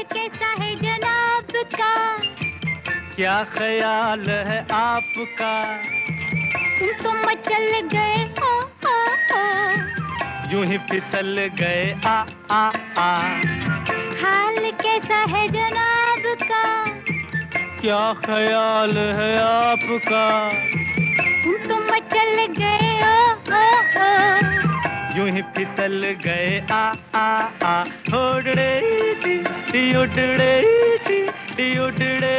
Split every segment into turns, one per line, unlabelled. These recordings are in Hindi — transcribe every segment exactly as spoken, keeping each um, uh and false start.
कैसा है जनाब का?
क्या ख्याल है आपका?
तुम तो मचल गए ओ ओ ओ,
यूं ही फिसल गए आ आ आ।
हाल कैसा है जनाब का?
क्या ख्याल है आपका?
तुम तो मचल गए ओ ओ ओ,
यूं ही फिसल गए आ आ आ। उड़ड़े टी टी उड़ड़े टी टी उड़ड़े।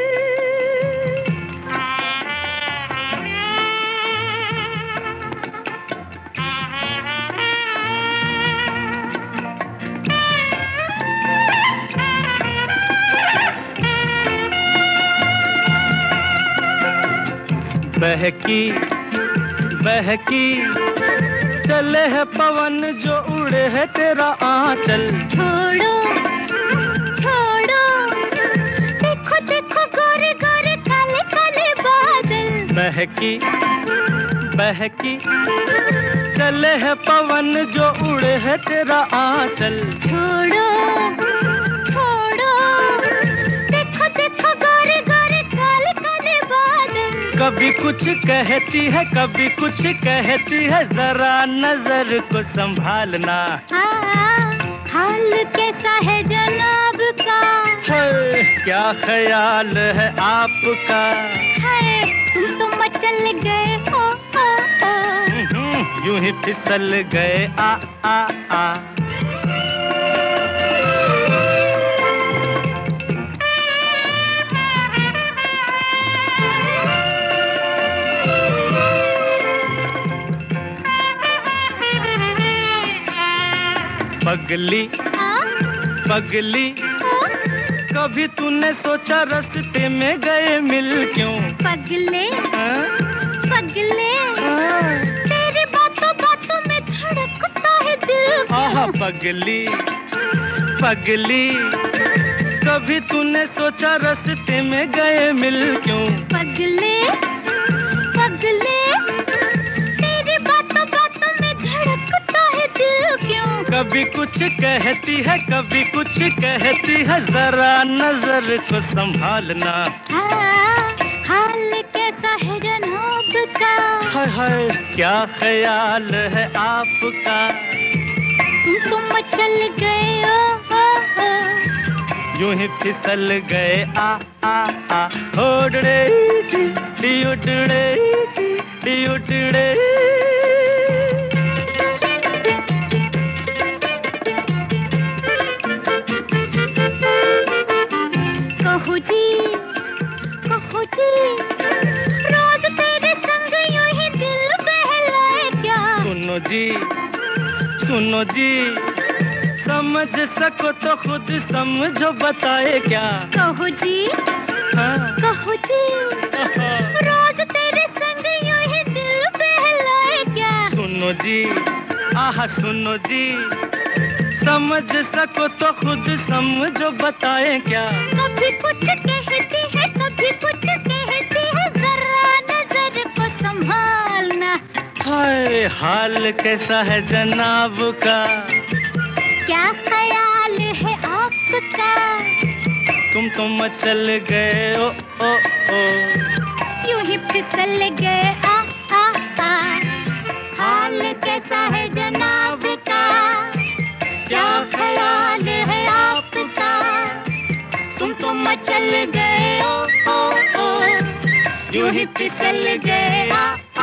बहकी बहकी चले है पवन जो उड़े है तेरा आंचल।
छोड़ो छोड़ो, देखो देखो गोरे गोरे काले काले बादल।
बहकी बहकी चले है पवन जो उड़े है तेरा आंचल।
छोड़ो छोड़ो, देखो देखो गोरे गोरे काले काले बादल।
कभी कुछ कहती है कभी कुछ कहती है, जरा नजर को संभालना।
हाँ, हाल कैसा है जनाब का?
है, क्या ख्याल है आपका?
है, तुम तो मचल गए ओ ओ ओ,
यूं ही फिसल गए आ आ आ। पगली पगली कभी तूने सोचा रास्ते में गए मिल क्यों?
पगले
हाँ?
पगले,
हाँ।
तेरी बातों बातों में धड़कता है दिल।
आहा पगली पगली कभी तूने सोचा रास्ते में गए मिल क्यों?
पगले पगले, तेरी बातों बातों में धड़कता है दिल क्यों?
कभी कुछ कहती है कभी कुछ कहती है, जरा नजर को संभालना।
हाँ, हाल कैसा है जनाब का?
हाय हाय, क्या ख्याल है आपका?
तुम तो मचल गए ओ ओ ओ,
यूं ही फिसल गए आ आ आ। उड़ड़े टी टी उड़ड़े टी टी उड़ड़े।
कहू जी कहू जी, रोज तेरे संग यूं ही दिल बहलाए क्या?
सुनो जी सुनो जी, समझ सको तो खुद समझो, बताए क्या?
कहू जी
हाँ?
कहू जी, रोज तेरे संग यूं ही दिल बहलाए क्या?
सुनो जी आह सुनो जी, समझ सको तो खुद समझो, बताए क्या?
कभी कुछ कहती है कभी कुछ कहती है, जरा नजर को संभालना।
हाय, हाल कैसा है जनाब का?
क्या ख्याल है आपका?
तुम तो मचल गए ओ ओ ओ,
यूं ही फिसल गए आ आ आ। हाल कैसा है जनाब का? क्या ख्याल है आपका? तुम तो मचल गए ओ ओ ओ, यूं ही फिसल गए आ